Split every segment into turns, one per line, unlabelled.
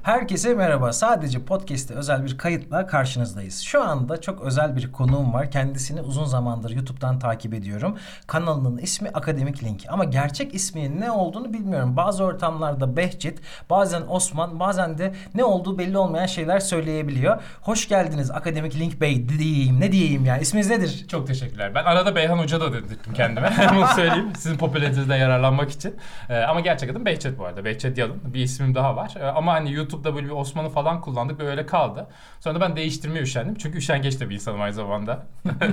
Herkese merhaba. Sadece podcast'te özel bir kayıtla karşınızdayız. Şu anda çok özel bir konuğum var. Kendisini uzun zamandır YouTube'dan takip ediyorum. Kanalının ismi Akademik Link. Ama gerçek isminin ne olduğunu bilmiyorum. Bazı ortamlarda Behçet, bazen Osman, bazen de ne olduğu belli olmayan şeyler söyleyebiliyor. Hoş geldiniz Akademik Link Bey diyeyim. Ne diyeyim ya? İsminiz nedir?
Çok teşekkürler. Ben arada Beyhan Hoca da dedirttim kendime. Bunu söyleyeyim. Sizin popülariteden yararlanmak için. Ama gerçek adım Behçet bu arada. Behçet Yalın. Bir ismim daha var. Ama hani YouTube'da böyle bir Osman'ı falan kullandık ve öyle kaldı. Sonra da ben değiştirmeye üşendim. Çünkü üşengeç de bir insanım aynı zamanda.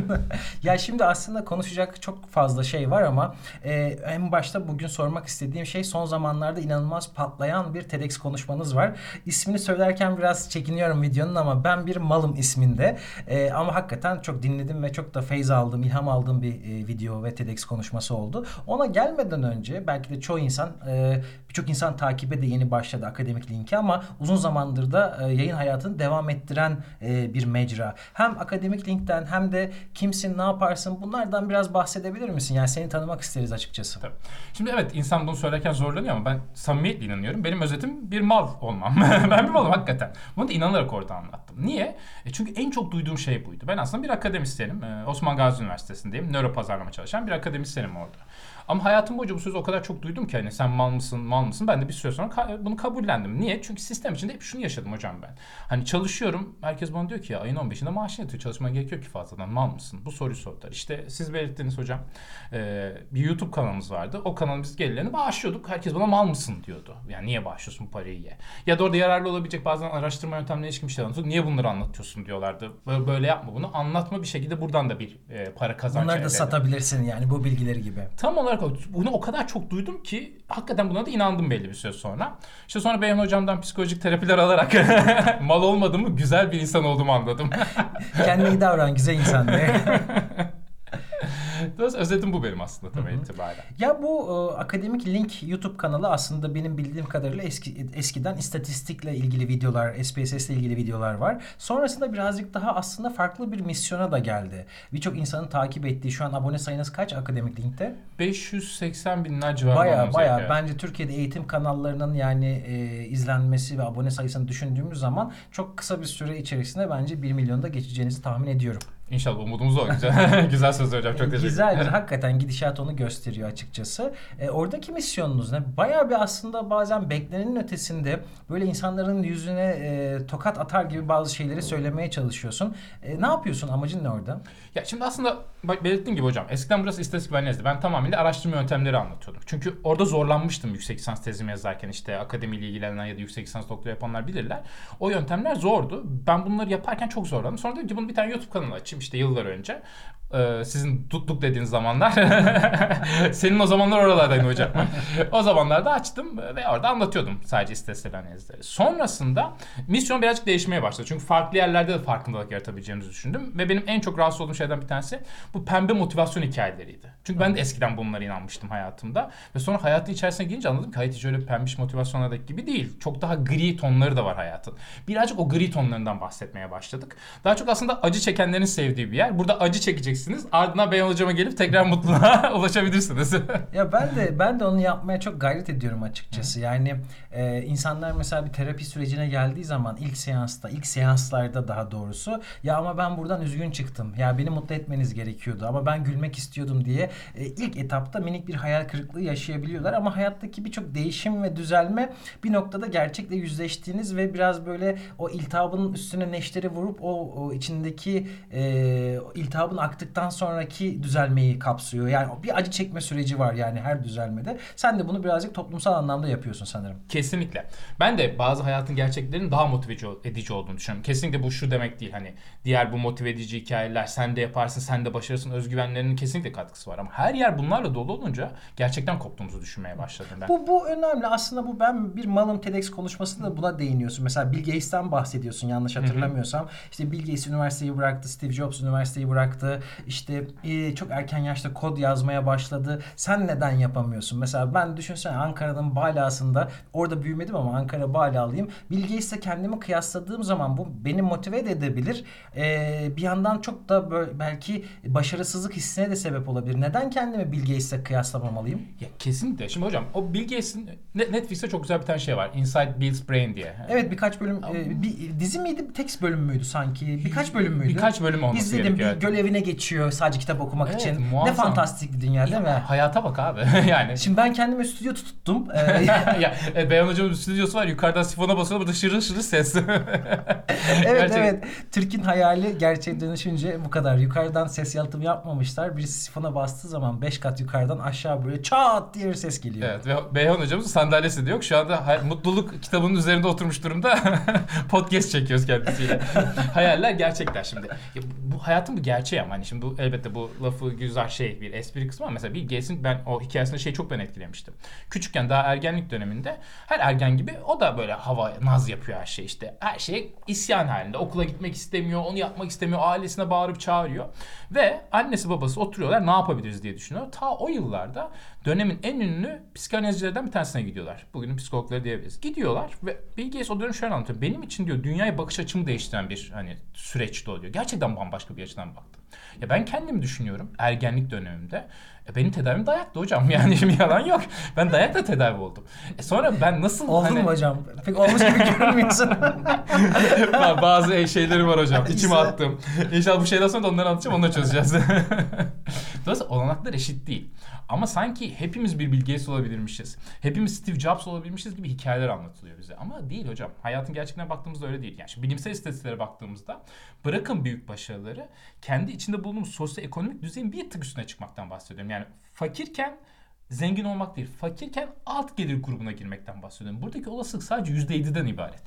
Ya şimdi aslında konuşacak çok fazla şey var ama en başta bugün sormak istediğim şey son zamanlarda inanılmaz patlayan bir TEDx konuşmanız var. İsmini söylerken biraz çekiniyorum videonun ama ben bir malım isminde. Ama hakikaten çok dinledim ve çok da feyz aldım, ilham aldığım bir video ve TEDx konuşması oldu. Ona gelmeden önce belki de çoğu insan, birçok insan takibe de yeni başladı Akademik Link'i ama uzun zamandır da yayın hayatını devam ettiren bir mecra. Hem Akademik Link'ten hem de kimsin, ne yaparsın bunlardan biraz bahsedebilir misin? Yani seni tanımak isteriz açıkçası.
Tabii. Şimdi evet insan bunu söylerken zorlanıyor ama ben samimiyetle inanıyorum. Benim özetim bir mal olmam. Ben bir malım hakikaten. Bunu da inanarak orada anlattım. Niye? Çünkü en çok duyduğum şey buydu. Ben aslında bir akademisyenim. Osman Gazi Üniversitesi'ndeyim. Nöro pazarlama çalışan bir akademisyenim orada. Ama hayatım boyunca bu sözü o kadar çok duydum ki hani sen mal mısın, mal mısın? Ben de bir süre sonra bunu kabullendim. Niye? Çünkü sistem içinde hep şunu yaşadım hocam ben. Hani çalışıyorum. Herkes bana diyor ki ya ayın 15'inde maaşını yatıyor. Çalışmaya gerek yok ki fazladan. Mal mısın? Bu soruyu sordular. İşte siz belirttiniz hocam. Bir YouTube kanalımız vardı. O kanalın biz gelirlerini bağışlıyorduk. Herkes bana mal mısın diyordu. Yani niye bağışlıyorsun bu parayı ye? Ya da orada yararlı olabilecek bazen araştırma yöntemlerine ilişkin bir şey anlatıyorduk. Niye bunları anlatıyorsun diyorlardı. Böyle yapma bunu. Anlatma bir şekilde buradan da bir para kazanç
Bunları
elde
da
edelim.
satabilirsin yani bu bilgileri gibi.
Tam olarak bunu o kadar çok duydum ki hakikaten buna da inandım belli bir süre sonra. İşte sonra Beyhan hocamdan psikolojik terapiler alarak mal olmadığımı, güzel bir insan olduğumu anladım.
Kendine iyi davran, güzel insan diye.
Dolayısıyla özetim bu benim aslında tabii itibaren.
Ya bu Akademik Link YouTube kanalı aslında benim bildiğim kadarıyla eskiden istatistikle ilgili videolar, SPSS ile ilgili videolar var. Sonrasında birazcık daha aslında farklı bir misyona da geldi. Birçok insanın takip ettiği, şu an abone sayınız kaç Akademik Link'te?
580 binler civarında
Baya bence Türkiye'de eğitim kanallarının yani izlenmesi ve abone sayısını düşündüğümüz zaman çok kısa bir süre içerisinde bence 1 milyonu da geçeceğinizi tahmin ediyorum.
İnşallah umudumuz o. Güzel, güzel söz hocam. Çok teşekkür ederim.
Güzel. Hakikaten gidişat onu gösteriyor açıkçası. Oradaki misyonunuz ne? Bayağı bir aslında bazen beklenenin ötesinde böyle insanların yüzüne tokat atar gibi bazı şeyleri söylemeye çalışıyorsun. Ne yapıyorsun? Amacın ne orada?
Ya şimdi aslında bak belirttiğim gibi hocam eskiden burası istatistik ve analizdi. Ben tamamıyla araştırma yöntemleri anlatıyordum. Çünkü orada zorlanmıştım yüksek lisans tezimi yazarken işte akademiyle ilgilenenler ya da yüksek lisans doktora yapanlar bilirler. O yöntemler zordu. Ben bunları yaparken çok zorlandım. Sonra dedim ki bunu bir tane YouTube kanalı açayım işte yıllar önce. Sizin tuttuk dediğiniz zamanlar. Senin o zamanlar oralardaydın hocam. O zamanlarda açtım ve orada anlatıyordum sadece istatistik analizleri. Sonrasında misyon birazcık değişmeye başladı. Çünkü farklı yerlerde de farkındalık yaratabileceğimizi düşündüm. Ve benim en çok rahatsız olduğum şeyden bir tanesi bu pembe motivasyon hikayeleriydi. Çünkü ben de eskiden bunlara inanmıştım hayatımda. Ve sonra hayatın içerisine girince anladım ki hayat hiç öyle pembiş motivasyonlardaki gibi değil. Çok daha gri tonları da var hayatın. Birazcık o gri tonlarından bahsetmeye başladık. Daha çok aslında acı çekenlerin sevdiği bir yer. Burada acı çekeceksiniz. Ardından Beyhan hocama gelip tekrar mutluluğa ulaşabilirsiniz.
Ya ben de onu yapmaya çok gayret ediyorum açıkçası. Yani insanlar mesela bir terapi sürecine geldiği zaman ilk seanslarda daha doğrusu ya ama ben buradan üzgün çıktım. Ya beni mutlu etmeniz gerekiyordu ama ben gülmek istiyordum diye ilk etapta minik bir hayal kırıklığı yaşayabiliyorlar ama hayattaki birçok değişim ve düzelme bir noktada gerçekle yüzleştiğiniz ve biraz böyle o iltihabın üstüne neşteri vurup o içindeki iltihabın aktıktan sonraki düzelmeyi kapsıyor. Yani bir acı çekme süreci var yani her düzelmede. Sen de bunu birazcık toplumsal anlamda yapıyorsun sanırım.
Kesinlikle. Ben de bazı hayatın gerçeklerinin daha motive edici olduğunu düşünüyorum. Kesinlikle bu şu demek değil hani diğer bu motive edici hikayeler sen de yaparsın, sen de başarırsın özgüvenlerinin kesinlikle katkısı var ama her yer bunlarla dolu olunca gerçekten koptuğumuzu düşünmeye başladım ben.
Bu önemli. Aslında bu ben bir malım TEDx konuşmasında buna değiniyorsun. Mesela Bill Gates'ten bahsediyorsun yanlış hatırlamıyorsam. İşte Bill Gates üniversiteyi bıraktı, Steve Jobs üniversiteyi bıraktı. işte çok erken yaşta kod yazmaya başladı. Sen neden yapamıyorsun? Mesela ben düşünsene Ankara'nın Balası'nda orada büyümedim ama Ankara Balalıyım. Bill Gates'le kendimi kıyasladığım zaman bu beni motive de edebilir. Bir yandan çok da böyle belki başarısızlık hissine de sebep olabilir. Neden kendimi Bill Gates'le kıyaslamamalıyım?
Ya kesinlikle. Şimdi hocam o Bill Gates'in Netflix'te çok güzel bir tane şey var. Inside Bill's Brain diye.
Evet, birkaç bölüm bir dizi miydi? Bir tek bölüm müydü sanki? Birkaç bölüm müydü?
Birkaç bölüm olması
İzledim.
gerekiyor.
Bir göl evine geçiyor sadece kitap okumak
Evet,
için.
muazzam.
Ne fantastik bir dünya değil mi?
Hayata bak abi. Yani.
Şimdi ben kendime stüdyo tuttum.
Ya Beyhan Hocam'ın stüdyosu var. Yukarıdan sifona basıyor. Burada şırıl şırıl ses.
Evet evet. Türk'ün hayali gerçeğe dönüşünce bu kadar. Yukarıdan ses yalıtımı yapmamışlar. Birisi sifona bastığı zaman 5 kat yukarıdan aşağı böyle çat diye bir ses geliyor.
Evet ve Beyhan Hocamızın sandalyesi de yok. Şu anda mutluluk kitabının üzerinde oturmuş durumda. Podcast çekiyoruz kendisiyle. Hayaller gerçekler şimdi. Ya, bu hayatın bir gerçeği ama hani şimdi bu elbette bu lafı güzel bir espri kısmı ama mesela Bill Gates'in ben o hikayesinde çok beni etkilemiştim. Küçükken daha ergenlik döneminde her ergen gibi o da böyle hava naz yapıyor her şey işte. Her şey isyan halinde. Okula gitmek istemiyor, onu yapmak istemiyor, ailesine bağırıp çağırıyor. Ve annesi babası oturuyorlar ne yapabiliriz diye düşünüyor. Ta o yıllarda dönemin en ünlü psikanalizcilerden bir tanesine gidiyorlar. Bugünün psikologları diyebiliriz. Gidiyorlar ve Bill Gates o dönem şöyle anlatıyor. Benim için diyor dünyaya bakış açımı değiştiren bir süreçti o diyor. Gerçekten bambaşka bir açıdan baktım. Ya ben kendimi düşünüyorum ergenlik dönemimde. Benim tedavim dayaktı hocam. Yani şimdi yalan yok. Ben dayakla tedavi oldum. Sonra ben nasıl...
Oldun mu hocam? Pek olmuş gibi görünmüyorsun.
Bazı şeyleri var hocam. İçime attım. İnşallah bu şeyden sonra da onları anlatacağım. Onları çözeceğiz. Dolayısıyla olanaklar eşit değil. Ama sanki hepimiz bir Bill Gates olabilirmişiz. Hepimiz Steve Jobs olabilmişiz gibi hikayeler anlatılıyor bize. Ama değil hocam. Hayatın gerçeklerine baktığımızda öyle değil. Yani şimdi bilimsel istatistiklere baktığımızda bırakın büyük başarıları kendi içinde bulunduğumuz sosyoekonomik düzeyin bir tık üstüne çıkmaktan bahsediyorum. Yani fakirken zengin olmak değil, fakirken alt gelir grubuna girmekten bahsediyorum. Buradaki olasılık sadece %7'den ibaret.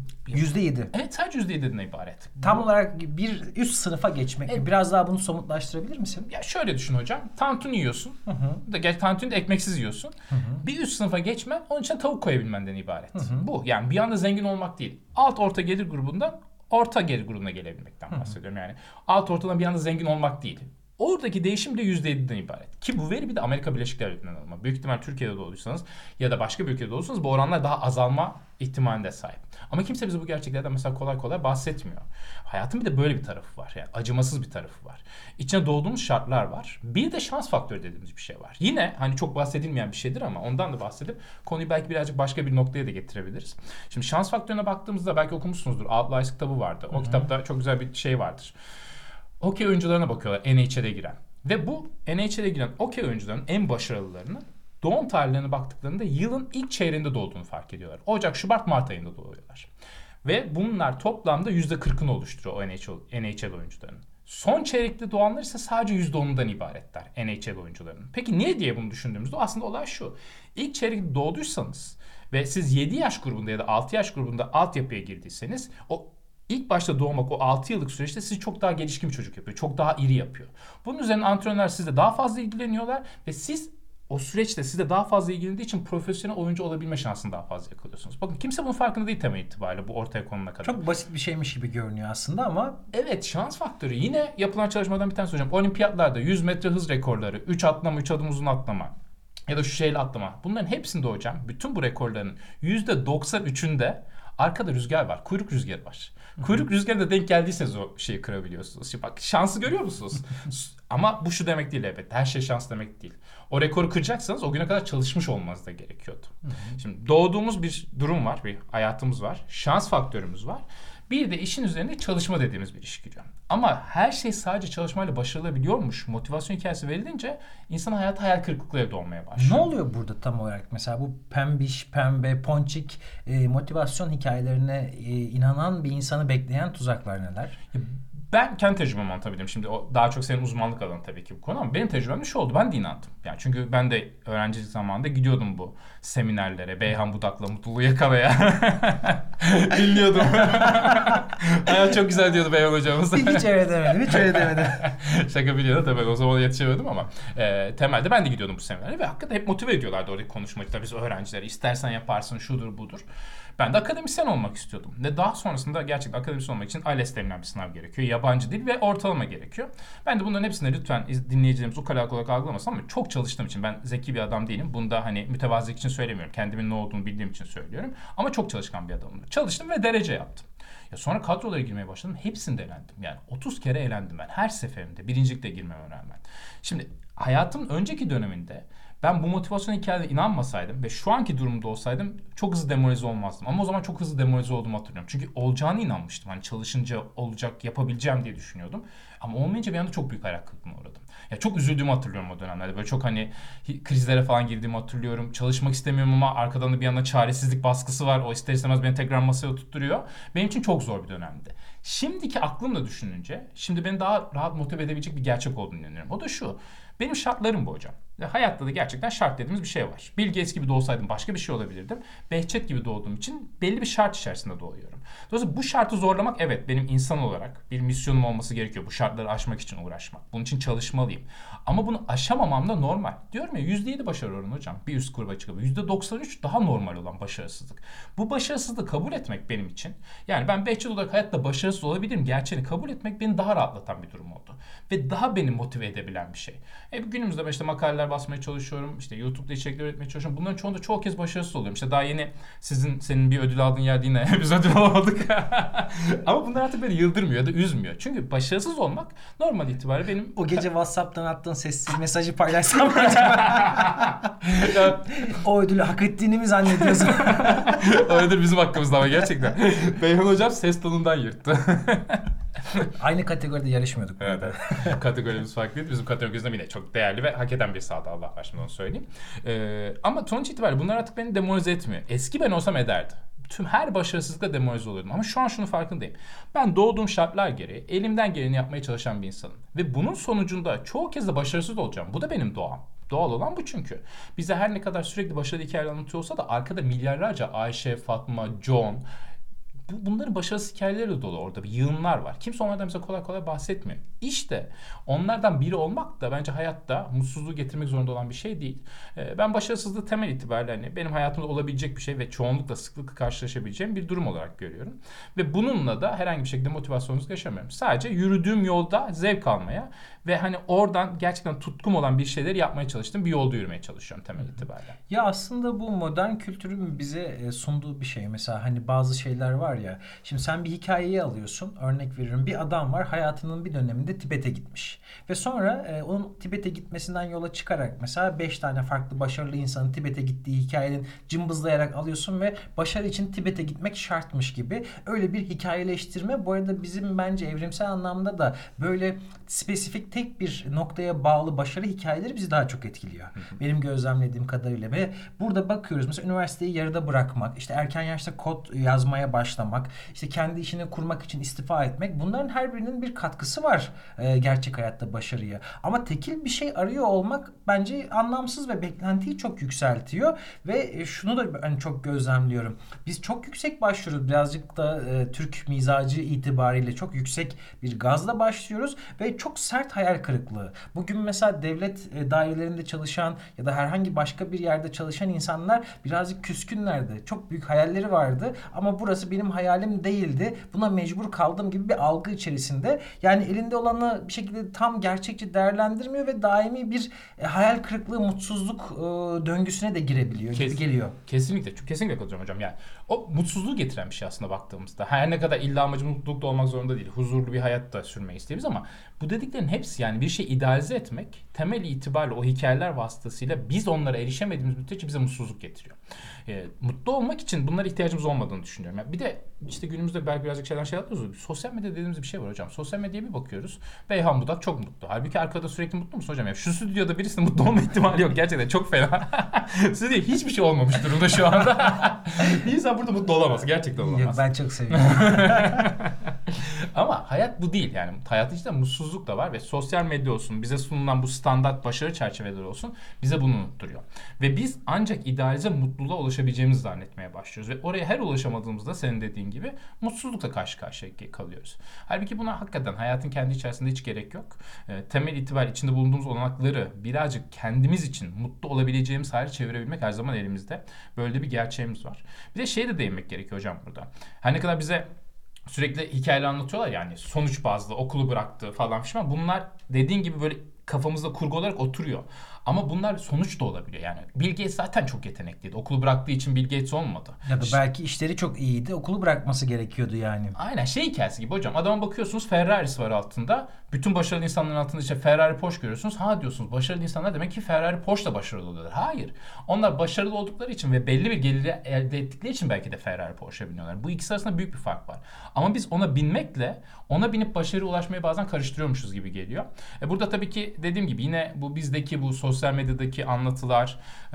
%7.
Evet, sadece %7'den ibaret.
Tam olarak bir üst sınıfa geçmek. Evet. Biraz daha bunu somutlaştırabilir misin?
Ya şöyle düşün hocam. Tantuni yiyorsun. Tantuni de ekmeksiz yiyorsun. Bir üst sınıfa geçmen onun için tavuk koyabilmenden ibaret. Bu. Yani bir anda zengin olmak değil. Alt orta gelir grubundan orta gelir grubuna gelebilmekten bahsediyorum. Yani alt ortadan bir anda zengin olmak değil. Oradaki değişim de %7'den ibaret. Ki bu veri bir de Amerika Birleşik Devletleri'nden alınma. Büyük ihtimal Türkiye'de doğduysanız ya da başka bir ülkede doğduysanız bu oranlar daha azalma ihtimaline sahip. Ama kimse bize bu gerçeklerden mesela kolay kolay bahsetmiyor. Hayatın bir de böyle bir tarafı var. Yani acımasız bir tarafı var. İçine doğduğumuz şartlar var. Bir de şans faktörü dediğimiz bir şey var. Yine hani çok bahsedilmeyen bir şeydir ama ondan da bahsedip konuyu belki birazcık başka bir noktaya da getirebiliriz. Şimdi şans faktörüne baktığımızda belki okumuşsunuzdur. Outliers kitabı vardı. O kitapta çok güzel bir şey vardır. Okey oyuncularına bakıyorlar NHL'e giren. Ve bu NHL'e giren okey oyuncuların en başarılılarının doğum tarihlerine baktıklarında yılın ilk çeyreğinde doğduğunu fark ediyorlar. Ocak, Şubat, Mart ayında doğuyorlar. Ve bunlar toplamda %40'ını oluşturuyor o NHL oyuncularının. Son çeyrekte doğanlar ise sadece %10'undan ibaretler NHL oyuncularının. Peki niye diye bunu düşündüğümüzde aslında olay şu. İlk çeyrekte doğduysanız ve siz 7 yaş grubunda ya da 6 yaş grubunda altyapıya girdiyseniz o İlk başta doğmak o 6 yıllık süreçte sizi çok daha gelişkin bir çocuk yapıyor. Çok daha iri yapıyor. Bunun üzerine antrenörler sizle daha fazla ilgileniyorlar ve siz o süreçte sizle daha fazla ilgilendiği için profesyonel oyuncu olabilme şansını daha fazla yakalıyorsunuz. Bakın kimse bunun farkında değil temel itibariyle bu ortaya konuna kadar.
Çok basit bir şeymiş gibi görünüyor aslında ama...
Evet, şans faktörü. Yine yapılan çalışmadan bir tanesi hocam. Olimpiyatlarda 100 metre hız rekorları, 3 atlama, 3 adım uzun atlama ya da şu şeyle atlama. Bunların hepsinde hocam bütün bu rekorların %93'ünde arkada rüzgar var. Kuyruk rüzgarı var. Kuyruk rüzgarına denk geldiyseniz o şeyi kırabiliyorsunuz. Şimdi bak şansı görüyor musunuz? Ama bu şu demek değil elbette. Her şey şans demek değil. O rekoru kıracaksanız o güne kadar çalışmış olmanız da gerekiyordu. Şimdi doğduğumuz bir durum var. Bir hayatımız var. Şans faktörümüz var. Bir de işin üzerine çalışma dediğimiz bir iş giriyor. Ama her şey sadece çalışmayla başarılabiliyormuş. Motivasyon hikayesi verilince insan hayatı hayal kırıklıkları doğmaya başlıyor.
Ne oluyor burada tam olarak? Mesela bu pembiş, pembe, ponçik motivasyon hikayelerine inanan bir insanı bekleyen tuzaklar neler?
Ben kendi tecrübemi anlatabilirim. Şimdi o daha çok senin uzmanlık alanı tabii ki bu konu ama benim tecrübem şu oldu. Ben de inandım. Yani çünkü ben de öğrencilik zamanında gidiyordum bu seminerlere. Beyhan Budak'la Mutluluğu Yakala'ya. Dinliyordum. Hayat çok güzel diyordu Beyhan hocamız.
Hiç öyle demedim. Hiç öyle demedim.
Şaka biliyorum tabii. O zaman yetişemedim ama temelde ben de gidiyordum bu seminerlere ve hakikaten hep motive ediyorlardı oradaki konuşmacılar. Biz öğrencileri istersen yaparsın şudur budur. Ben de akademisyen olmak istiyordum. Ve daha sonrasında gerçekten akademisyen olmak için ALES denilen bir sınav gerekiyor. yabancı dil ve ortalama gerekiyor. Ben de bunların hepsine lütfen dinleyicilerimiz ukala olarak algılamasın ama çok çalıştığım için, ben zeki bir adam değilim. Bunda hani mütevazilik için söylemiyorum. Kendimin ne olduğunu bildiğim için söylüyorum. Ama çok çalışkan bir adamım. Çalıştım ve derece yaptım. Ya sonra kadrolara girmeye başladım. Hepsinde elendim. Yani 30 kere elendim ben. Her seferinde. Birincilikle girmeme rağmen. Şimdi hayatımın önceki döneminde ben bu motivasyon hikayelerine inanmasaydım ve şu anki durumda olsaydım çok hızlı demoralize olmazdım. Ama o zaman çok hızlı demoralize olduğumu hatırlıyorum. Çünkü olacağına inanmıştım. Hani çalışınca olacak, yapabileceğim diye düşünüyordum. Ama olmayınca bir anda çok büyük hayal kırıklığına uğradım. Ya çok üzüldüğümü hatırlıyorum o dönemlerde. Böyle çok hani krizlere falan girdiğimi hatırlıyorum. Çalışmak istemiyorum ama arkadan da bir yana çaresizlik baskısı var. O ister istemez beni tekrar masaya oturtturuyor. Benim için çok zor bir dönemdi. Şimdiki aklımla düşününce, şimdi beni daha rahat motive edebilecek bir gerçek olduğunu inanıyorum. O da şu: benim şartlarım bu hocam. Hayatta da gerçekten şart dediğimiz bir şey var. Bill Gates gibi doğsaydım başka bir şey olabilirdim. Behçet gibi doğduğum için belli bir şart içerisinde doğuyorum. Dolayısıyla bu şartı zorlamak, evet, benim insan olarak bir misyonum olması gerekiyor. Bu şartları aşmak için uğraşmak. Bunun için çalışmalıyım. Ama bunu aşamamam da normal. Diyorum ya, %7 başarı oranı hocam. Bir üst kurva çıkıyor. %93 daha normal olan başarısızlık. Bu başarısızlığı kabul etmek benim için. Yani ben Behçet olarak hayatta başarısız olabilirim gerçeğini kabul etmek beni daha rahatlatan bir durum oldu. Ve daha beni motive edebilen bir şey. Günümüzde ben işte makaleler basmaya çalışıyorum. İşte YouTube'da içerikler üretmeye çalışıyorum. Bunların çoğunda çoğu kez başarısız oluyorum. İşte daha yeni senin bir ödül aldığın yerde yine biz ödül alamadık. Ama bunlar artık beni yıldırmıyor ya da üzmüyor. Çünkü başarısız olmak normal itibariyle benim...
O gece WhatsApp'tan attığın sessiz mesajı paylaşsam mı acaba? O ödülü hak ettiğini mi zannediyorsun?
O ödül bizim hakkımızda ama gerçekten. Beyhan hocam ses tonundan yırttı.
Aynı kategoride yarışmıyorduk.
Evet. Kategorimiz farklıydı. Bizim kategorimizde yine çok değerli ve hak eden bir sahada, Allah var, şimdi onu söyleyeyim. Ama sonuç itibariyle bunlar artık beni demoralize etmiyor. Eski ben olsam ederdi. Tüm her başarısızlıkla demoralize oluyordum. Ama şu an şunu farkındayım. Ben doğduğum şartlar gereği elimden geleni yapmaya çalışan bir insanım. Ve bunun sonucunda çoğu kez de başarısız olacağım. Bu da benim doğam. Doğal olan bu çünkü. Bize her ne kadar sürekli başarılı hikayeler anlatıyor olsa da arkada milyarlarca Ayşe, Fatma, John... Bunların başarısız hikayeleri de dolu, orada bir yığınlar var. Kimse onlardan bize kolay kolay bahsetmiyor. İşte onlardan biri olmak da bence hayatta mutsuzluğu getirmek zorunda olan bir şey değil. Ben başarısızlığı temel itibariyle hani benim hayatımda olabilecek bir şey ve çoğunlukla sıklıkla karşılaşabileceğim bir durum olarak görüyorum. Ve bununla da herhangi bir şekilde motivasyonsuz yaşamıyorum. Sadece yürüdüğüm yolda zevk almaya ve hani oradan gerçekten tutkum olan bir şeyleri yapmaya çalıştığım bir yolda yürümeye çalışıyorum temel itibariyle.
Ya aslında bu modern kültürün bize sunduğu bir şey. Mesela hani bazı şeyler var ya. Şimdi sen bir hikayeyi alıyorsun. Örnek veriyorum. Bir adam var, hayatının bir döneminde Tibet'e gitmiş. Ve sonra onun Tibet'e gitmesinden yola çıkarak mesela 5 tane farklı başarılı insanın Tibet'e gittiği hikayenin cımbızlayarak alıyorsun ve başarı için Tibet'e gitmek şartmış gibi öyle bir hikayeleştirme. Bu arada bizim bence evrimsel anlamda da böyle spesifik tek bir noktaya bağlı başarı hikayeleri bizi daha çok etkiliyor. Benim gözlemlediğim kadarıyla. Ve burada bakıyoruz mesela üniversiteyi yarıda bırakmak, işte erken yaşta kod yazmaya başlamak, işte kendi işini kurmak için istifa etmek, bunların her birinin bir katkısı var gerçek hayatta başarıya. Ama tekil bir şey arıyor olmak bence anlamsız ve beklentiyi çok yükseltiyor ve şunu da ben çok gözlemliyorum. Biz çok yüksek başlıyoruz. Birazcık da Türk mizacı itibariyle çok yüksek bir gazla başlıyoruz ve çok sert hayal kırıklığı. Bugün mesela devlet dairelerinde çalışan ya da herhangi başka bir yerde çalışan insanlar birazcık küskünlerdi. Çok büyük hayalleri vardı ama burası benim hayalim değildi. Buna mecbur kaldım gibi bir algı içerisinde. Yani elinde olanı bir şekilde tam gerçekçi değerlendirmiyor ve daimi bir hayal kırıklığı, mutsuzluk döngüsüne de girebiliyor gibi geliyor.
Kesinlikle. Kesinlikle katılıyorum hocam. Yani o mutsuzluğu getiren bir şey aslında baktığımızda. Her ne kadar illa amacımız mutluluk da olmak zorunda değil. Huzurlu bir hayat da sürmeyi isteriz ama bu dediklerin hepsi, yani bir şey idealize etmek temel itibariyle o hikayeler vasıtasıyla biz onlara erişemediğimiz müddetçe bize mutsuzluk getiriyor. Mutlu olmak için bunlara ihtiyacımız olmadığını düşünüyorum. Yani bir de işte günümüzde belki birazcık şeyler yapıyoruz. Sosyal medya dediğimiz bir şey var hocam. Sosyal medyaya bir bakıyoruz. Beyhan Budak çok mutlu. Halbuki arkada sürekli mutlu musun hocam? Ya şu stüdyoda birisinin mutlu olma ihtimali yok. Gerçekten çok fena. Stüdyoda hiçbir şey olmamış durumda şu anda. Bir insan burada mutlu olamaz. Gerçekten olamaz.
Yok, ben çok seviyorum.
Ama hayat bu değil. Yani hayatın içinde mutsuzluk da var ve sosyal medya olsun, bize sunulan bu standart başarı çerçeveleri olsun, bize bunu unutturuyor. Ve biz ancak idealize mutluluğa ulaşabileceğimizi zannetmeye başlıyoruz. Ve oraya her ulaşamadığımızda senin dediğin gibi mutsuzlukla karşı karşıya kalıyoruz. Halbuki buna hakikaten hayatın kendi içerisinde hiç gerek yok. Temel itibariyle içinde bulunduğumuz olanakları birazcık kendimiz için mutlu olabileceğimiz hale çevirebilmek her zaman elimizde. Böyle bir gerçeğimiz var. Bir de şeye de değinmek gerekiyor hocam burada. Her ne kadar bize sürekli hikayeler anlatıyorlar yani sonuç bazlı okulu bıraktı falan filan. Bunlar dediğin gibi böyle kafamızda kurgu olarak oturuyor. Ama bunlar sonuç da olabiliyor. Yani Bill Gates zaten çok yetenekliydi. Okulu bıraktığı için Bill Gates olmadı.
Ya da belki işleri çok iyiydi. Okulu bırakması gerekiyordu yani.
Aynen şey hikayesi gibi hocam. Adama bakıyorsunuz Ferrari'si var altında. Bütün başarılı insanların altında işte Ferrari Porsche görüyorsunuz. Ha diyorsunuz başarılı insanlar demek ki Ferrari Porsche da başarılı oluyorlar. Hayır. Onlar başarılı oldukları için ve belli bir geliri elde ettikleri için belki de Ferrari Porsche'e biniyorlar. Bu ikisi arasında büyük bir fark var. Ama biz ona binmekle ona binip başarıya ulaşmayı bazen karıştırıyormuşuz gibi geliyor. Burada tabii ki dediğim gibi yine bu bizdeki bu sosyal medyadaki anlatılar,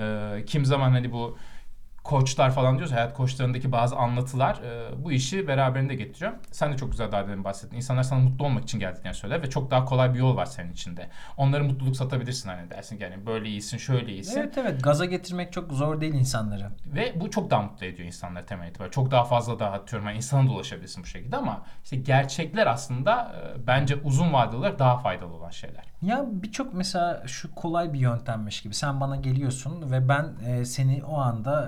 kim zaman hani bu koçlar falan diyoruz. Hayat koçlarındaki bazı anlatılar bu işi beraberinde getiriyor. Sen de çok güzel daha demin bahsettin. İnsanlar sana mutlu olmak için geldiklerini söyler ve çok daha kolay bir yol var senin içinde. Onlara mutluluk satabilirsin hani dersin ki yani böyle iyisin, şöyle iyisin.
Evet, gaza getirmek çok zor değil insanları.
Ve bu çok daha mutlu ediyor insanları temel itibariyle. Çok daha fazla daha atıyorum yani insana da ulaşabilirsin bu şekilde ama işte gerçekler aslında bence uzun vadeli olarak daha faydalı olan şeyler.
Ya birçok mesela şu kolay bir yöntemmiş gibi. Sen bana geliyorsun ve ben seni o anda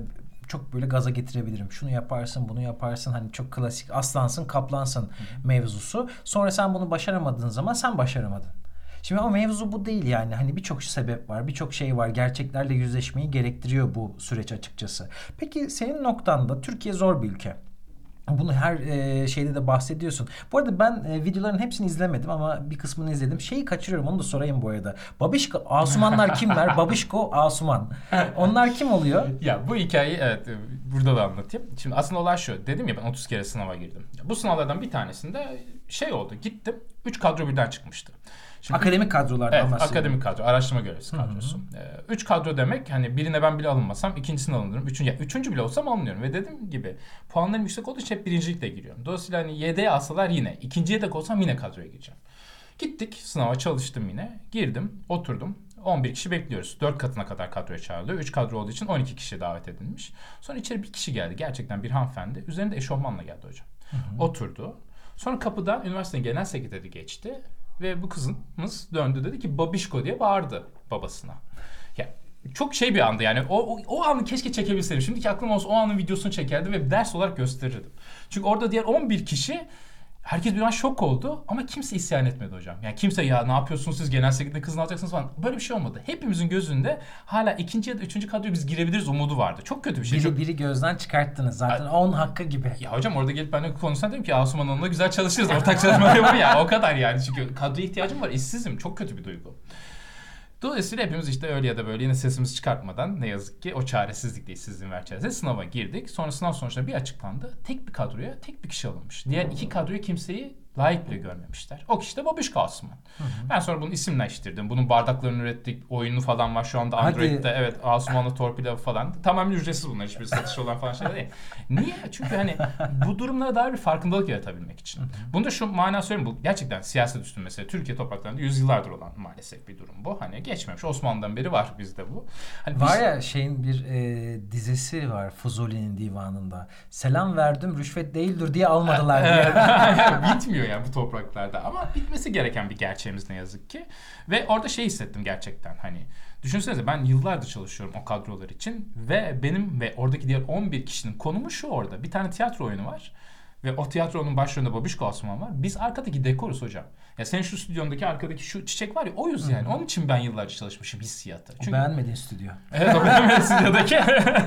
çok böyle gaza getirebilirim. Şunu yaparsın, bunu yaparsın. Hani çok klasik aslansın, kaplansın mevzusu. Sonra sen bunu başaramadığın zaman sen başaramadın. Şimdi ama mevzu bu değil yani. Hani birçok sebep var, birçok şey var. Gerçeklerle yüzleşmeyi gerektiriyor bu süreç açıkçası. Peki senin noktanda Türkiye zor bir ülke. Bunu her şeyde de bahsediyorsun. Bu arada ben videoların hepsini izlemedim ama bir kısmını izledim. Şeyi kaçırıyorum, onu da sorayım bu arada. Babişko, Asumanlar kimler? Babişko, Asuman. Onlar kim oluyor?
Ya bu hikayeyi evet burada da anlatayım. Şimdi aslında olay şu. Dedim ya ben 30 kere sınava girdim. Bu sınavlardan bir tanesinde şey oldu. Gittim. 3 kadro birden çıkmıştı. Şimdi
Akademik kadrolardan
evet,
bahsediyorum.
akademik kadro, araştırma görevlisi kadrosu. 3 kadro demek hani birine ben bile alınmasam ikincisine alınırım. Üçüncü bile olsam alınıyorum. Ve dediğim gibi puanlarım yüksek olduğu için hep birincilikle giriyorum. Dolayısıyla hani yedeğe alsalar yine. İkinci yedek olsam yine kadroya gireceğim. Gittik sınava çalıştım yine. Girdim, oturdum. 11 kişi bekliyoruz. 4 katına kadar kadroya çağrılıyor. 3 kadro olduğu için 12 kişi davet edilmiş. Sonra içeri bir kişi geldi. Gerçekten bir hanımefendi. Üzerinde eşofmanla geldi hocam. Oturdu. Sonra kapıdan üniversitenin genel sekreteri geçti. Ve bu kızımız döndü dedi ki babişko diye bağırdı babasına. Ya çok şey bir andı yani o anı keşke çekebilseydim. Şimdiki aklım olsa o anın videosunu çekerdim ve ders olarak gösterirdim. Çünkü orada diğer 11 kişi herkes bir an şok oldu ama kimse isyan etmedi hocam. Yani kimse ya ne yapıyorsunuz siz genel sekreter kızını alacaksınız falan. Böyle bir şey olmadı. Hepimizin gözünde hala ikinci ya da üçüncü kadroya biz girebiliriz umudu vardı. Çok kötü bir şey.
Biri gözden çıkarttınız zaten. Onun hakkı gibi.
Ya hocam orada gelip benimle konuşsan dedim ki Asuman Hanım'la güzel çalışırız. Ortak çalışma yapın ya. O kadar yani. Çünkü kadroya ihtiyacım var. İşsizim. Çok kötü bir duygu. Dolayısıyla hepimiz işte öyle ya da böyle yine sesimizi çıkartmadan ne yazık ki o çaresizlikle işsizliğin verçesiyle sınava girdik. Sonra sınav sonuçları bir açıklandı. Tek bir kadroya tek bir kişi alınmış. Diğer iki kadroya kimseyi layık bile görmemişler. O kişi de Babişko Asuman. Ben sonra bunu isimleştirdim. Bunun bardaklarını ürettik. Oyunu falan var şu anda Android'de. Evet Asuman'la Torpil falan. Tamamen ücretsiz bunlar. Hiçbir satış olan falan şeyler değil. Niye? Çünkü hani bu durumlara dair bir farkındalık yaratabilmek için. Bunu da şu mana söyleyeyim. Bu gerçekten siyaset üstün mesele. Türkiye topraklarında yüzyıllardır olan maalesef bir durum bu. Hani geçmemiş. Osmanlı'dan beri var bizde bu. Hani
var ya şeyin bir dizisi var Fuzuli'nin divanında. Selam verdim rüşvet değildir diye almadılar diye.
Bitmiyor yani bu topraklarda ama bitmesi gereken bir gerçeğimiz ne yazık ki. Ve orada şey hissettim gerçekten hani düşünsenize ben yıllardır çalışıyorum o kadrolar için ve benim ve oradaki diğer 11 kişinin konumu şu orada. Bir tane tiyatro oyunu var ve o tiyatronun başrolünde Babişko Asuman var. Biz arkadaki dekoruz hocam. Ya senin şu stüdyondaki arkadaki şu çiçek var ya oyuz yani. Onun için ben yıllarca çalışmışım hissiyatı.
Çünkü... O beğenmediğin stüdyo.
Evet o beğenmediğin stüdyodaki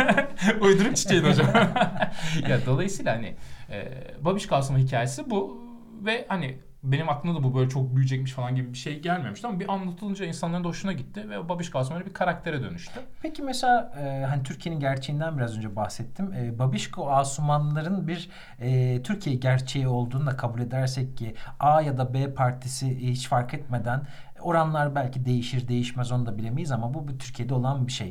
uyduruk çiçeğin hocam. Ya dolayısıyla hani Babişko Asuman hikayesi bu. Ve hani benim aklımda da bu böyle çok büyüyecekmiş falan gibi bir şey gelmemişti ama bir anlatılınca insanların da hoşuna gitti ve Babişko Asuman bir karaktere dönüştü.
Peki mesela hani Türkiye'nin gerçeğinden biraz önce bahsettim. Babişko Asumanların bir Türkiye gerçeği olduğunu da kabul edersek ki A ya da B partisi hiç fark etmeden oranlar belki değişir değişmez onu da bilemeyiz ama bu bir Türkiye'de olan bir şey.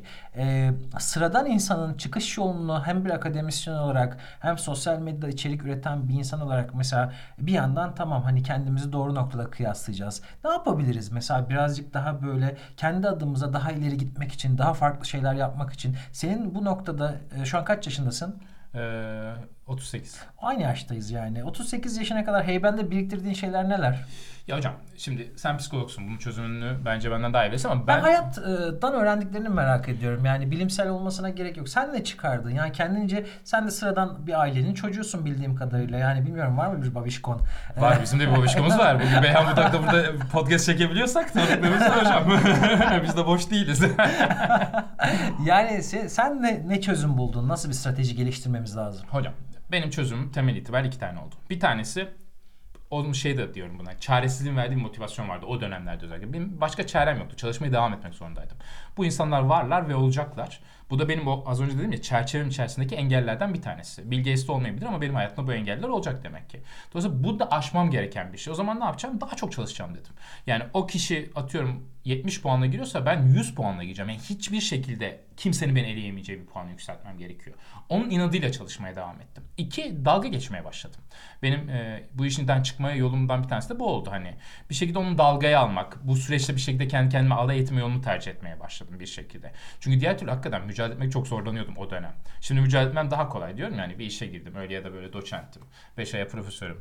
Sıradan insanın çıkış yolunu hem bir akademisyen olarak hem sosyal medyada içerik üreten bir insan olarak mesela bir yandan tamam hani kendimizi doğru noktada kıyaslayacağız. Ne yapabiliriz? Mesela birazcık daha böyle kendi adımıza daha ileri gitmek için daha farklı şeyler yapmak için. Senin bu noktada şu an kaç yaşındasın?
38.
Aynı yaştayız yani. 38 yaşına kadar heybende biriktirdiğin şeyler neler?
Ya hocam şimdi sen psikologsun. Bunun çözümünü bence benden daha iyi bilirsin ama
Ben hayattan öğrendiklerini merak ediyorum. Yani bilimsel olmasına gerek yok. Sen ne çıkardın? Yani kendince sen de sıradan bir ailenin çocuğusun bildiğim kadarıyla. Yani bilmiyorum var mı bir babişkon?
var, bizim de bir babişkomuz var. Bugün Beyhan Budak'ta burada podcast çekebiliyorsak tanıdıklarımız var hocam. Biz de boş değiliz.
Yani sen ne çözüm buldun? Nasıl bir strateji geliştirmemiz lazım?
Hocam benim çözümüm temel itibariyle 2 tane oldu. Bir tanesi o şey de diyorum buna. Çaresizliğin verdiği bir motivasyon vardı o dönemlerde özellikle. Benim başka çarem yoktu. Çalışmaya devam etmek zorundaydım. Bu insanlar varlar ve olacaklar. Bu da benim o az önce dediğim ya çerçevem içerisindeki engellerden bir tanesi. Bill Gates'te olmayabilir ama benim hayatımda bu engeller olacak demek ki. Dolayısıyla bu da aşmam gereken bir şey. O zaman ne yapacağım? Daha çok çalışacağım dedim. Yani o kişi atıyorum 70 puanla giriyorsa ben 100 puanla gireceğim. Yani hiçbir şekilde kimsenin beni eleyemeyeceği bir puanı yükseltmem gerekiyor. Onun inadıyla çalışmaya devam ettim. 2, dalga geçmeye başladım. Benim bu işinden çıkmaya yolumdan bir tanesi de bu oldu. Hani bir şekilde onu dalgaya almak, bu süreçte bir şekilde kendi kendime alay etme yolunu tercih etmeye başladım bir şekilde. Çünkü diğer türlü hakikaten mücadele etmek çok zorlanıyordum o dönem. Şimdi mücadele etmem daha kolay diyorum yani bir işe girdim öyle ya da böyle doçenttim. 5 aya profesörüm.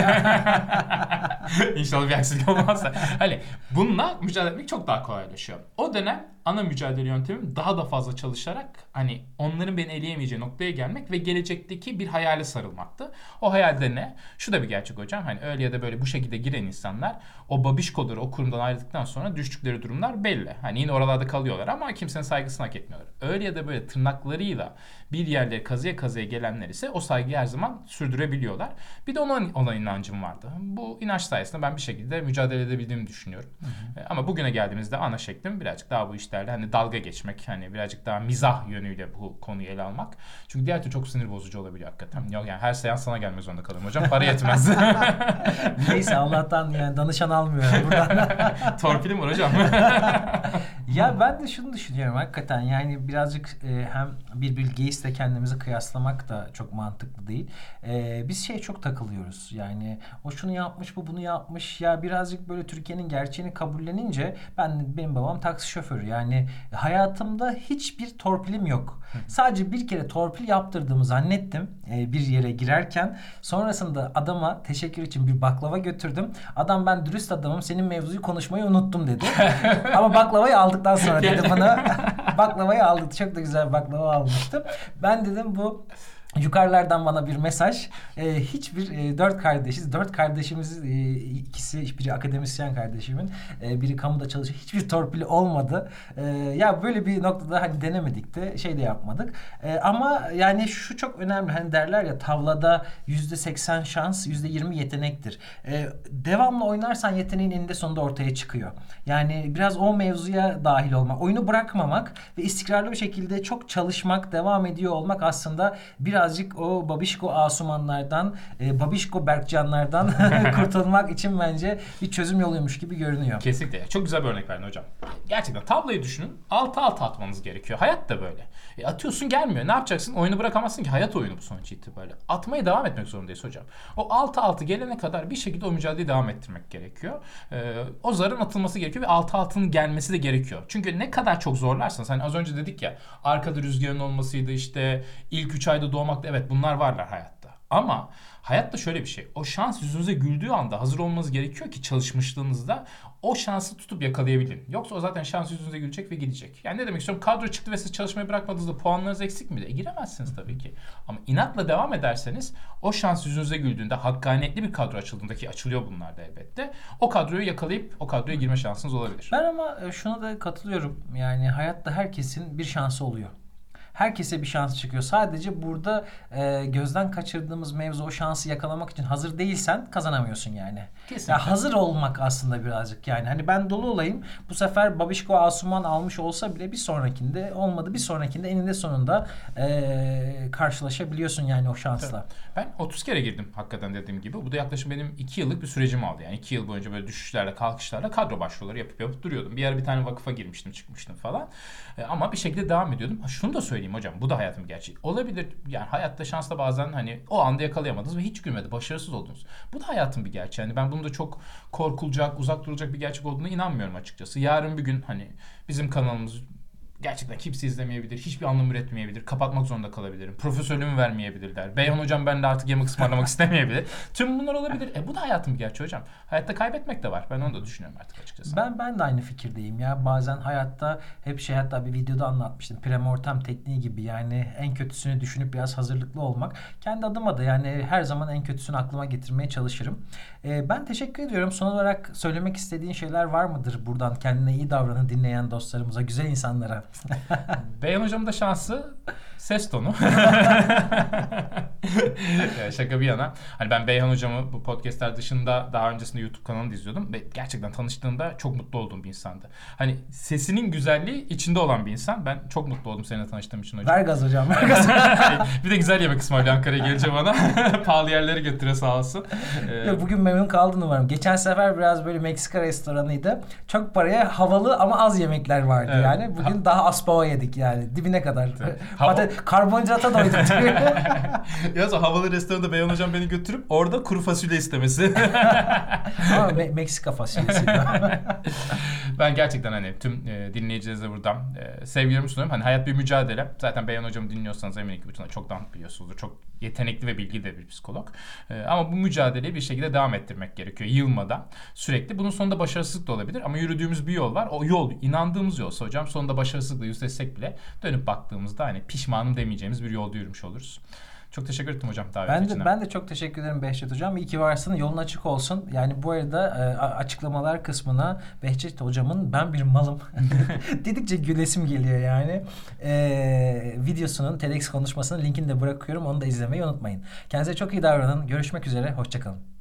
İnşallah bir aksilik olmazsa. Hani bununla mücadele etmek çok daha kolaylaşıyor. O dönem ana mücadele yöntemim daha da fazla çalışarak hani onların beni eleyemeyeceği noktaya gelmek ve gelecekteki bir hayale sarılmaktı. O hayalde ne? Şu da bir gerçek hocam. Hani öyle ya da böyle bu şekilde giren insanlar o babişkoları o kurumdan ayrıldıktan sonra düştükleri durumlar belli. Hani yine oralarda kalıyorlar ama kimsenin saygısını hak etmiyorlar. Öyle ya da böyle tırnaklarıyla bir yerlere kazıya kazıya gelenler ise o saygıyı her zaman sürdürebiliyorlar. Bir de ona olan inancım vardı. Bu inanç sayesinde ben bir şekilde mücadele edebildiğimi düşünüyorum. Ama bugüne geldiğimizde ana şeklim birazcık daha bu işlerle hani dalga geçmek, hani birazcık daha mizah yönüyle bu konuyu ele almak. Çünkü diğer türlü çok sinir bozucu olabiliyor hakikaten. Yok yani her seans sana gelmek zorunda kalırım hocam. Para yetmez.
Neyse Allah'tan yani danışan almıyorum buradan.
Torpilim var hocam.
Ya ben de şunu düşünüyorum hakikaten yani birazcık hem bir Bill Gates'le kendimizi kıyaslamak da çok mantıklı değil. Biz çok takılıyoruz yani o şunu yapmış bu bunu yapmış ya birazcık böyle Türkiye'nin gerçeğini kabullenince benim babam taksi şoförü yani hayatımda hiçbir torpilim yok. Sadece bir kere torpil yaptırdığımı zannettim bir yere girerken sonrasında adama teşekkür için bir baklava götürdüm. Adam ben dürüst adamım senin mevzuyu konuşmayı unuttum dedi. Ama baklavayı aldıktan sonra dedi bana. Baklavayı aldı. Çok da güzel baklava almıştım. Ben dedim bu yukarılardan bana bir mesaj. Hiçbir dört kardeşiz. Dört kardeşimiz ikisi biri akademisyen kardeşimin. Biri kamuda çalışıyor. Hiçbir torpili olmadı. Ya böyle bir noktada hani denemedik de de yapmadık. Ama yani şu çok önemli. Hani derler ya tavlada %80 şans, %20 yetenektir. Devamlı oynarsan yeteneğin eninde sonunda ortaya çıkıyor. Yani biraz o mevzuya dahil olmak, oyunu bırakmamak ve istikrarlı bir şekilde çok çalışmak, devam ediyor olmak aslında birazcık o babişko Asumanlardan, babişko Berkcanlardan kurtulmak için bence bir çözüm yoluymuş gibi görünüyor.
Kesinlikle. Çok güzel bir örnek verdin hocam. Gerçekten tabloyu düşünün. Altı atmanız gerekiyor. Hayat da böyle. Atıyorsun gelmiyor. Ne yapacaksın? Oyunu bırakamazsın ki. Hayat oyunu bu sonuç itibariyle. Atmaya devam etmek zorundayız hocam. O 6-6 gelene kadar bir şekilde o mücadeleyi devam ettirmek gerekiyor. O zarın atılması gerekiyor ve 6-6'nın gelmesi de gerekiyor. Çünkü ne kadar çok zorlarsanız hani az önce dedik ya arkada rüzgarın olmasıydı işte ilk 3 ayda doğmakta evet bunlar varlar hayatta. Ama hayatta şöyle bir şey. O şans yüzünüze güldüğü anda hazır olmanız gerekiyor ki çalışmışlığınızda o şansı tutup yakalayabilin. Yoksa o zaten şans yüzünüze gülecek ve gidecek. Yani ne demek istiyorum? Kadro çıktı ve siz çalışmayı bırakmadığınızda puanlarınız eksik mi de? Giremezsiniz tabii ki. Ama inatla devam ederseniz o şans yüzünüze güldüğünde hakkaniyetli bir kadro açıldığında ki açılıyor bunlar da elbette. O kadroyu yakalayıp o kadroya girme şansınız olabilir.
Ben ama şuna da katılıyorum. Yani hayatta herkesin bir şansı oluyor. Herkese bir şans çıkıyor. Sadece burada gözden kaçırdığımız mevzu o şansı yakalamak için hazır değilsen kazanamıyorsun yani.
Kesinlikle.
Ya hazır olmak aslında birazcık yani. Hani ben dolu olayım. Bu sefer Babişko Asuman almış olsa bile bir sonrakinde olmadı. Bir sonrakinde eninde sonunda karşılaşabiliyorsun yani o şansla.
Ben 30 kere girdim hakikaten dediğim gibi. Bu da yaklaşık benim 2 yıllık bir sürecim aldı. Yani 2 yıl boyunca böyle düşüşlerle kalkışlarla kadro başvuruları yapıp duruyordum. Bir ara bir tane vakıfa girmiştim çıkmıştım falan. Ama bir şekilde devam ediyordum. Şunu da söyleyeyim hocam bu da hayatın gerçeği. Olabilir yani hayatta şansla bazen hani o anda yakalayamadınız ve hiç gülmedi. Başarısız oldunuz. Bu da hayatın bir gerçeği. Yani ben bunun da çok korkulacak, uzak durulacak bir gerçek olduğuna inanmıyorum açıkçası. Yarın bir gün hani bizim kanalımız gerçekten kimse izlemeyebilir. Hiçbir anlam üretmeyebilir. Kapatmak zorunda kalabilirim. Profesörlüğümü vermeyebilirler. Beyhan hocam ben de artık yemek ısmarlamak istemeyebilir. Tüm bunlar olabilir. Bu da hayatın bir gerçeği hocam. Hayatta kaybetmek de var. Ben onu da düşünüyorum artık açıkçası.
Ben de aynı fikirdeyim ya. Bazen hayatta hep hatta bir videoda anlatmıştım. Premortem tekniği gibi, yani en kötüsünü düşünüp biraz hazırlıklı olmak. Kendi adıma da yani her zaman en kötüsünü aklıma getirmeye çalışırım. Ben teşekkür ediyorum. Son olarak söylemek istediğin şeyler var mıdır buradan? Kendine iyi davranın dinleyen dostlarımıza, güzel insanlara.
Beyhan hocamın da şansı ses tonu. Şaka bir yana. Hani ben Beyhan hocamı bu podcastler dışında daha öncesinde YouTube kanalında izliyordum ve gerçekten tanıştığımda çok mutlu olduğum bir insandı. Hani sesinin güzelliği içinde olan bir insan. Ben çok mutlu oldum seninle tanıştığım için hocam.
Ver gaz hocam, ver gaz.
Bir de güzel yemek ısmarlıyor Ankara'ya gelince bana. Pahalı yerlere götüre sağ olsun.
Ya bugün memnun kaldın umarım. Geçen sefer biraz böyle Meksika restoranıydı. Çok paraya havalı ama az yemekler vardı
Evet.
yani. Bugün daha aspava yedik yani. Dibine kadar.
Hava-
Karbonhidrata doyduk diyor.
Yalnız o havalı restoranda Beyhan hocam beni götürüp orada kuru fasulye istemesi.
Ama Meksika fasulyesi.
Ben gerçekten hani tüm dinleyicilerinize buradan sevgilerimi sunuyorum. Hani hayat bir mücadele. Zaten Beyhan hocamı dinliyorsanız eminim ki bütün çok daha biliyorsunuzdur. Çok yetenekli ve bilgili de bir psikolog. Ama bu mücadeleyi bir şekilde devam ettirmek gerekiyor. Yılmadan sürekli. Bunun sonunda başarısızlık da olabilir. Ama yürüdüğümüz bir yol var. O yol inandığımız yolsa hocam sonunda başarısızlıkla yüzleşsek bile dönüp baktığımızda hani pişmanım demeyeceğimiz bir yolda yürümüş oluruz. Çok teşekkür ettim hocam davet için.
Ben de çok teşekkür ederim Behçet hocam. İyi ki varsın. Yolun açık olsun. Yani bu arada açıklamalar kısmına Behçet hocamın ben bir malım dedikçe gülesim geliyor yani. Videosunun, TEDx konuşmasının linkini de bırakıyorum. Onu da izlemeyi unutmayın. Kendinize çok iyi davranın. Görüşmek üzere. Hoşça kalın.